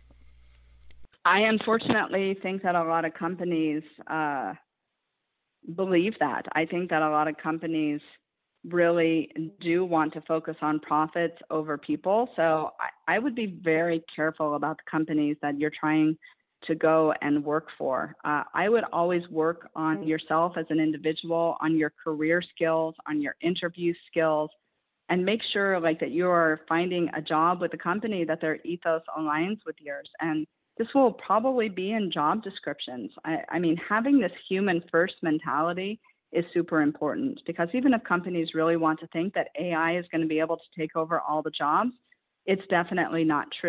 I unfortunately think that a lot of companies uh, believe that. I think that a lot of companies really do want to focus on profits over people. So I, I would be very careful about the companies that you're trying to go and work for. Uh, I would always work on yourself as an individual, on your career skills, on your interview skills, and make sure like that you are finding a job with a company that their ethos aligns with yours. And this will probably be in job descriptions. I, I mean, having this human first mentality is super important, because even if companies really want to think that A I is going to be able to take over all the jobs, it's definitely not true.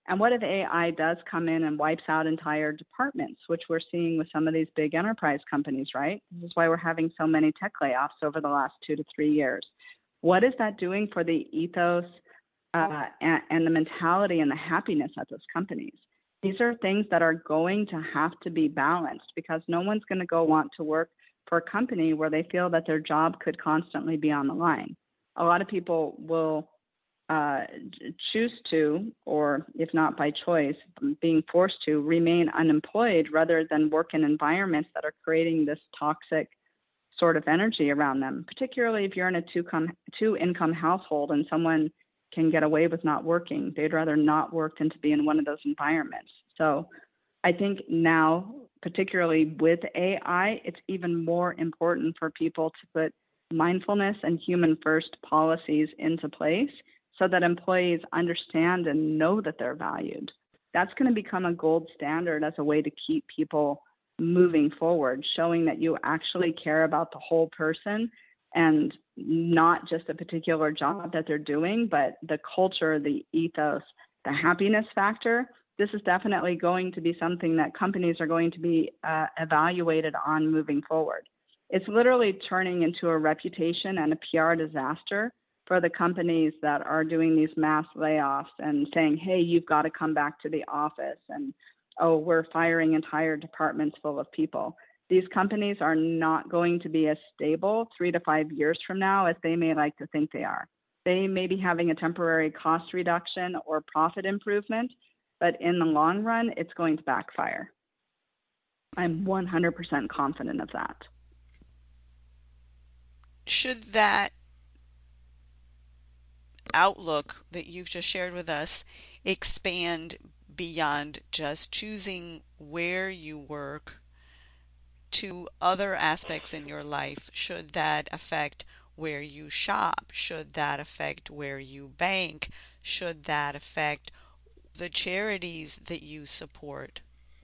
And what if A I does come in and wipes out entire departments, which we're seeing with some of these big enterprise companies, right? This is why we're having so many tech layoffs over the last two to three years. What is that doing for the ethos uh, and, and the mentality and the happiness at those companies? These are things that are going to have to be balanced, because no one's going to go want to work for a company where they feel that their job could constantly be on the line. A lot of people will uh, choose to, or if not by choice, being forced to remain unemployed rather than work in environments that are creating this toxic sort of energy around them, particularly if you're in a two-com- two-income household and someone can get away with not working. They'd rather not work than to be in one of those environments. So I think now, particularly with A I, it's even more important for people to put mindfulness and human first policies into place so that employees understand and know that they're valued. That's going to become a gold standard as a way to keep people moving forward, showing that you actually care about the whole person and not just a particular job that they're doing, but the culture, the ethos, the happiness factor. This is definitely going to be something that companies are going to be uh, evaluated on moving forward. It's literally turning into a reputation and a P R disaster for the companies that are doing these mass layoffs and saying, hey, you've got to come back to the office, and oh, we're firing entire departments full of people. These companies are not going to be as stable three to five years from now as they may like to think they are. They may be having a temporary cost reduction or profit improvement, but in the long run, it's going to backfire. I'm one hundred percent confident of that. Should that outlook that you've just shared with us expand beyond just choosing where you work to other aspects in your life? Should that affect where you shop? Should that affect where you bank? Should that affect the charities that you support?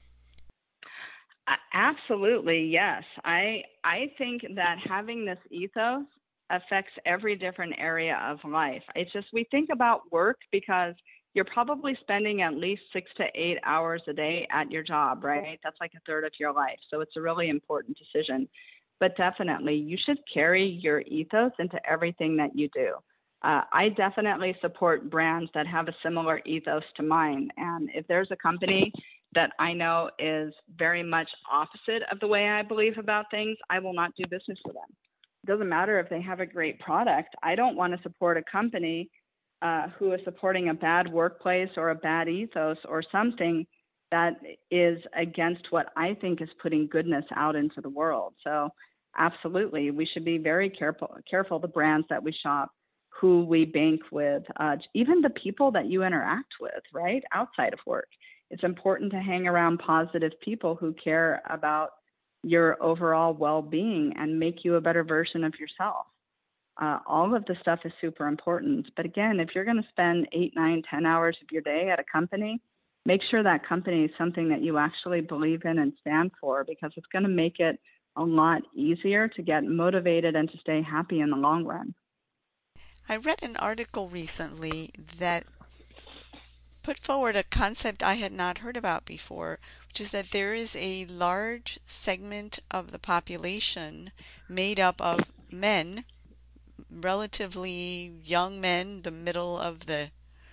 Uh, Absolutely, yes. I I think that having this ethos affects every different area of life. It's just we think about work because you're probably spending at least six to eight hours a day at your job, right? That's like a third of your life. So it's a really important decision. But definitely, you should carry your ethos into everything that you do. Uh, I definitely support brands that have a similar ethos to mine. And if there's a company that I know is very much opposite of the way I believe about things, I will not do business with them. It doesn't matter if they have a great product. I don't want to support a company uh, who is supporting a bad workplace or a bad ethos or something that is against what I think is putting goodness out into the world. So absolutely, we should be very careful, careful the brands that we shop, who we bank with, uh, even the people that you interact with, right, outside of work. It's important to hang around positive people who care about your overall well-being and make you a better version of yourself. Uh, all of this stuff is super important. But again, if you're going to spend eight, nine, ten hours of your day at a company, make sure that company is something that you actually believe in and stand for, because it's going to make it a lot easier to get motivated and to stay happy in the long run. I read an article recently that put forward a concept I had not heard about before, which is that there is a large segment of the population made up of men, relatively young men, the middle of the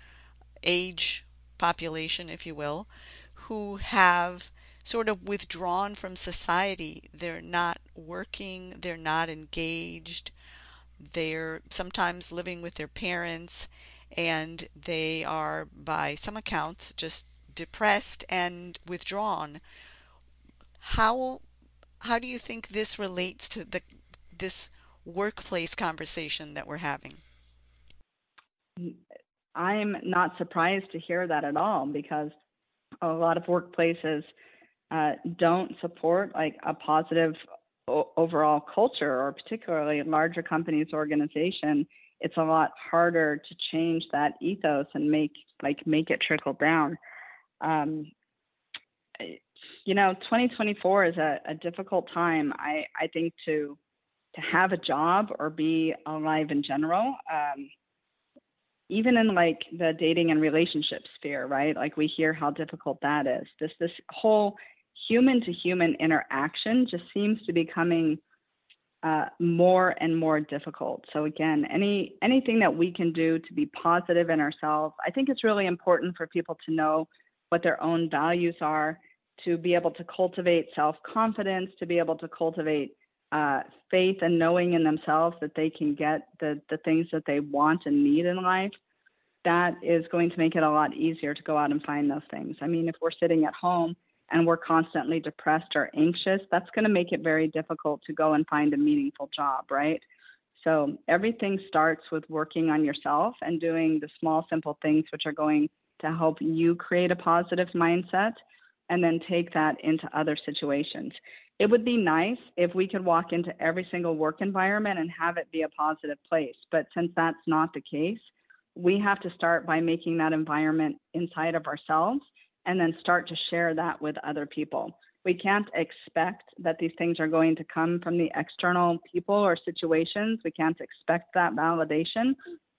age population, if you will, who have sort of withdrawn from society. They're not working, they're not engaged, they're sometimes living with their parents, and they are, by some accounts, just depressed and withdrawn. How how do you think this relates to the this workplace conversation that we're having? I'm not surprised to hear that at all, because a lot of workplaces uh, don't support like a positive o- overall culture, or particularly larger companies organization. It's a lot harder to change that ethos and make like make it trickle down. Um, you know, twenty twenty-four is a, a difficult time. I, I think to to have a job or be alive in general. Um, even in like the dating and relationship sphere, right? Like we hear how difficult that is. This this whole human to human interaction just seems to be becoming uh, more and more difficult. So again, any anything that we can do to be positive in ourselves, I think it's really important for people to know what their own values are, to be able to cultivate self-confidence, to be able to cultivate uh, faith and knowing in themselves that they can get the, the things that they want and need in life. That is going to make it a lot easier to go out and find those things. I mean, if we're sitting at home and we're constantly depressed or anxious, that's going to make it very difficult to go and find a meaningful job, right? So everything starts with working on yourself and doing the small, simple things which are going to help you create a positive mindset, and then take that into other situations. It would be nice if we could walk into every single work environment and have it be a positive place. But since that's not the case, we have to start by making that environment inside of ourselves and then start to share that with other people. We can't expect that these things are going to come from the external people or situations. We can't expect that validation.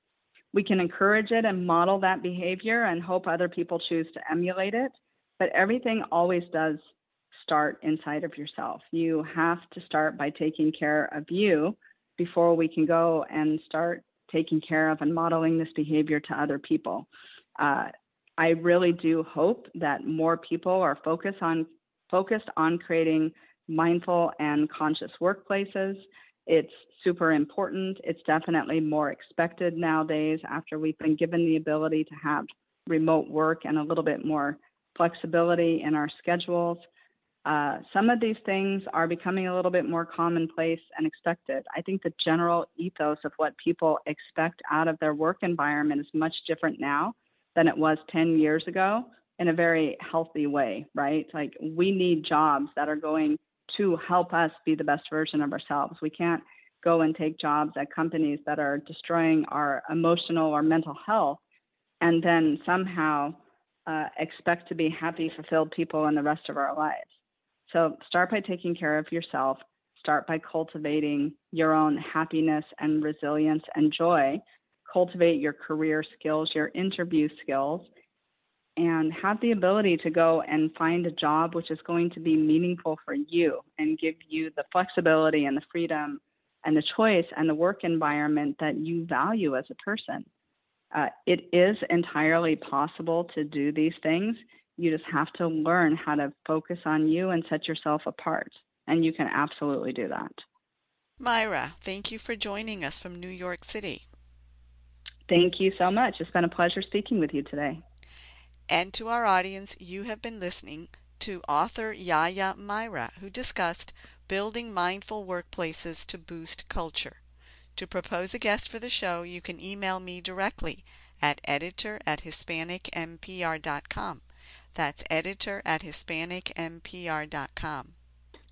We can encourage it and model that behavior and hope other people choose to emulate it. But everything always does start inside of yourself. You have to start by taking care of you before we can go and start taking care of and modeling this behavior to other people. Uh, I really do hope that more people are focused on focused on creating mindful and conscious workplaces. It's super important. It's definitely more expected nowadays after we've been given the ability to have remote work and a little bit more flexibility in our schedules. Uh, some of these things are becoming a little bit more commonplace and expected. I think the general ethos of what people expect out of their work environment is much different now than it was ten years ago, in a very healthy way, right? Like, we need jobs that are going to help us be the best version of ourselves. We can't go and take jobs at companies that are destroying our emotional or mental health and then somehow uh, expect to be happy, fulfilled people in the rest of our lives. So start by taking care of yourself. Start by cultivating your own happiness and resilience and joy. Cultivate your career skills, your interview skills, and have the ability to go and find a job which is going to be meaningful for you and give you the flexibility and the freedom and the choice and the work environment that you value as a person. Uh, it is entirely possible to do these things. You just have to learn how to focus on you and set yourself apart. And you can absolutely do that. Myra, thank you for joining us from New York City. Thank you so much. It's been a pleasure speaking with you today. And to our audience, you have been listening to author Yaya Myra, who discussed building mindful workplaces to boost culture. To propose a guest for the show, you can email me directly at editor at hispanic m p r dot com. That's editor at hispanic m p r dot com.